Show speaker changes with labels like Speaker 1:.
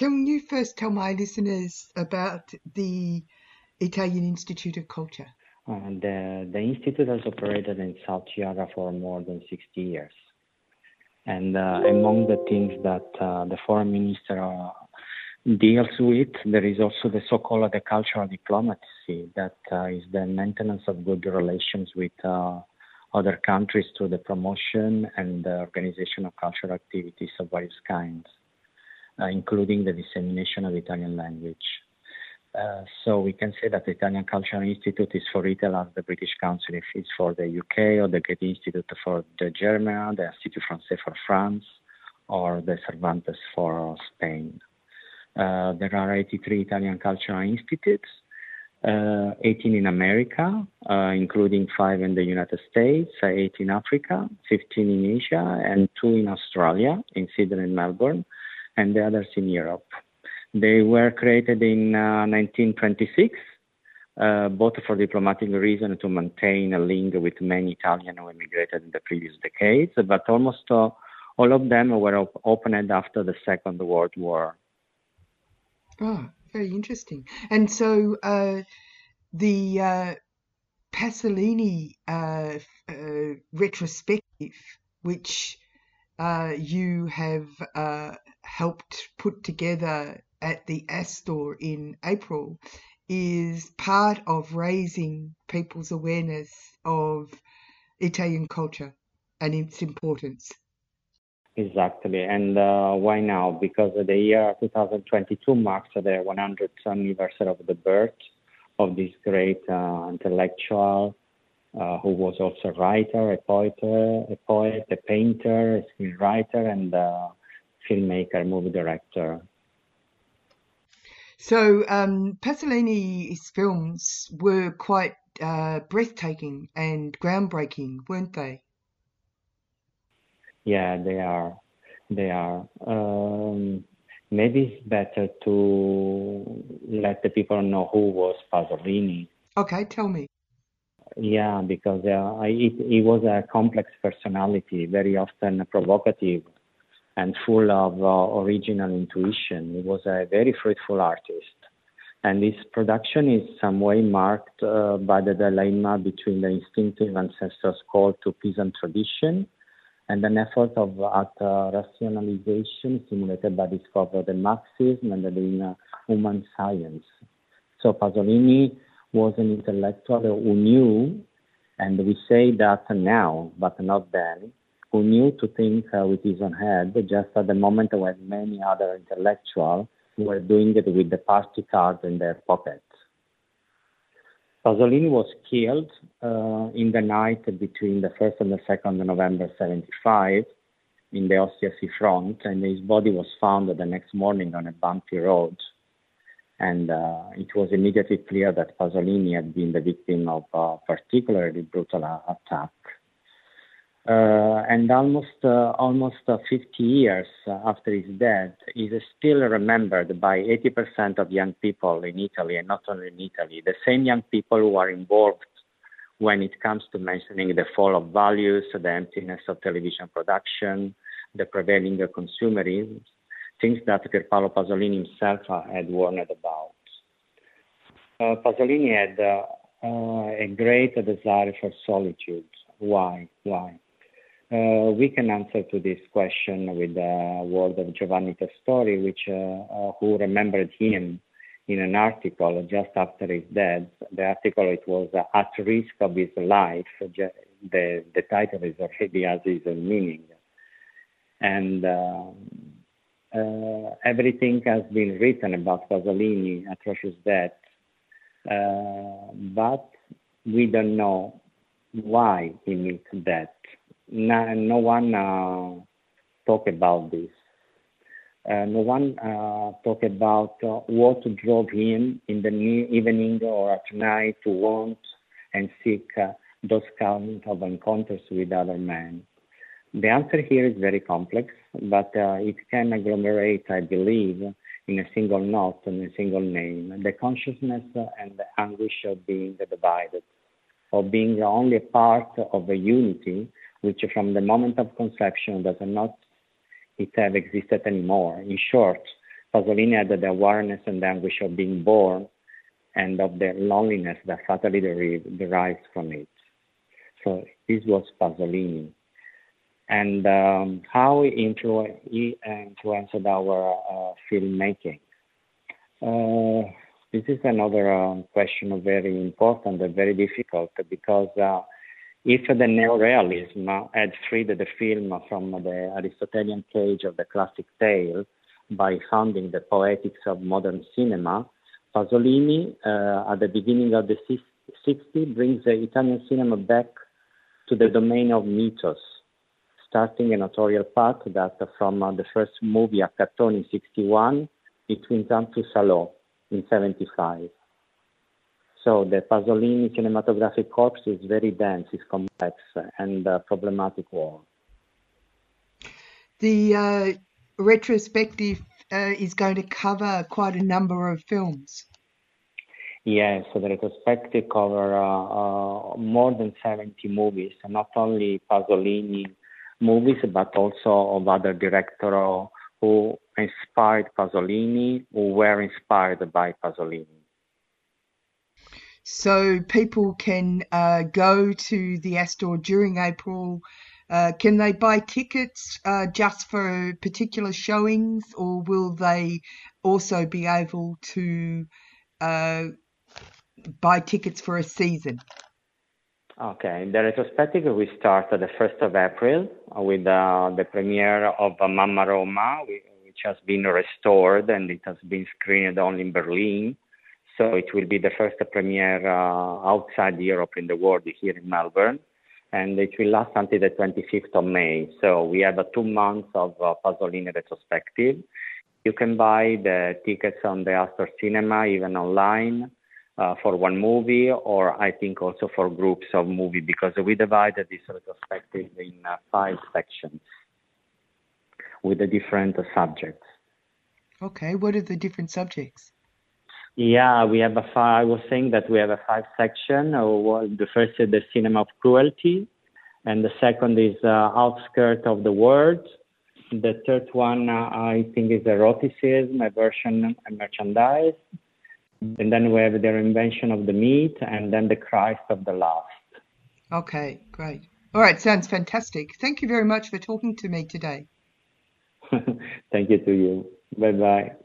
Speaker 1: can you first tell my listeners about the Italian Institute of Culture?
Speaker 2: The Institute has operated in South Chiara for more than 60 years. And among the things that the foreign minister deals with, there is also the so-called the cultural diplomacy, that is the maintenance of good relations with other countries through the promotion and the organization of cultural activities of various kinds, including the dissemination of Italian language. So we can say that the Italian Cultural Institute is for Italy as the British Council is for the UK, or the Goethe Institute for the Germany, the Institut Français for France, or the Cervantes for Spain. There are 83 Italian cultural institutes, 18 in America, including 5 in the United States, 8 in Africa, 15 in Asia, and 2 in Australia, in Sydney and Melbourne, and the others in Europe. They were created in 1926, both for diplomatic reasons to maintain a link with many Italians who emigrated in the previous decades, but almost all of them were opened after the Second World War.
Speaker 1: Oh, very interesting. And so the Pasolini retrospective, which you have helped put together at the Astor in April, is part of raising people's awareness of Italian culture and its importance.
Speaker 2: Exactly. And why now? Because the year 2022 marks the 100th anniversary of the birth of this great intellectual who was also a writer, a poet, a painter, a screenwriter, and a filmmaker, movie director.
Speaker 1: So Pasolini's films were quite breathtaking and groundbreaking, weren't they?
Speaker 2: Yeah, they are. They are. Maybe it's better to let the people know who was Pasolini.
Speaker 1: Okay, tell me.
Speaker 2: Yeah, because he was a complex personality, very often provocative and full of original intuition. He was a very fruitful artist. And his production is some way marked by the dilemma between the instinctive ancestors' call to peace and tradition and an effort at rationalization stimulated by discovery of the Marxism and the human science. So Pasolini was an intellectual who knew, and we say that now, but not then, who knew to think with his own head, just at the moment when many other intellectuals were doing it with the party cards in their pockets. Pasolini was killed in the night between the 1st and the 2nd of November 75 in the Ostia seafront, and his body was found the next morning on a bumpy road. And it was immediately clear that Pasolini had been the victim of a particularly brutal attack. And almost 50 years after his death, he is still remembered by 80% of young people in Italy, and not only in Italy, the same young people who are involved when it comes to mentioning the fall of values, the emptiness of television production, the prevailing consumerism, things that Pierpaolo Pasolini himself had warned about. Pasolini had a great desire for solitude. Why? We can answer to this question with the word of Giovanni Testori, who remembered him in an article just after his death. The article, it was At Risk of His Life. The title is already has its meaning. And everything has been written about Pasolini after his death, but we don't know why he met death. No one talk about this. No one talk about what drove him in the evening or at night to want and seek those kind of encounters with other men. The answer here is very complex, but it can agglomerate, I believe, in a single note and a single name: the consciousness and the anguish of being divided, of being only a part of a unity which from the moment of conception does not it have existed anymore. In short, Pasolini had the awareness and anguish of being born and of the loneliness that fatally derives from it. So this was Pasolini. And how he influenced our filmmaking. This is another question very important and very difficult, because if the neorealism had freed the film from the Aristotelian cage of the classic tale by founding the poetics of modern cinema, Pasolini, at the beginning of the 60s, brings the Italian cinema back to the domain of mythos, starting a notorious path that from the first movie Accattoni in 61, it went on to Salò in 75. So the Pasolini cinematographic corpus is very dense, it's complex and problematic world.
Speaker 1: The retrospective is going to cover quite a number of films.
Speaker 2: Yes, so the retrospective cover more than 70 movies, and not only Pasolini movies, but also of other directors who inspired Pasolini, who were inspired by Pasolini.
Speaker 1: So people can go to the Astor during April. Can they buy tickets just for particular showings, or will they also be able to buy tickets for a season?
Speaker 2: Okay, the retrospective will start the 1st of April with the premiere of Mamma Roma, which has been restored and it has been screened only in Berlin. So it will be the first premiere outside Europe in the world here in Melbourne. And it will last until the 25th of May. So we have 2 months of Pasolini retrospective. You can buy the tickets on the Astor Cinema, even online, for one movie, or I think also for groups of movies, because we divided this retrospective in 5 sections with the different subjects.
Speaker 1: Okay, what are the different subjects?
Speaker 2: Yeah, we have I was saying that we have 5 sections. The first is the cinema of cruelty, and the second is outskirts of the world. The third one, I think, is eroticism, aversion, and merchandise. And then we have the reinvention of the myth, and then the Christ of the last.
Speaker 1: Okay, great. All right, sounds fantastic. Thank you very much for talking to me today.
Speaker 2: Thank you to you. Bye-bye.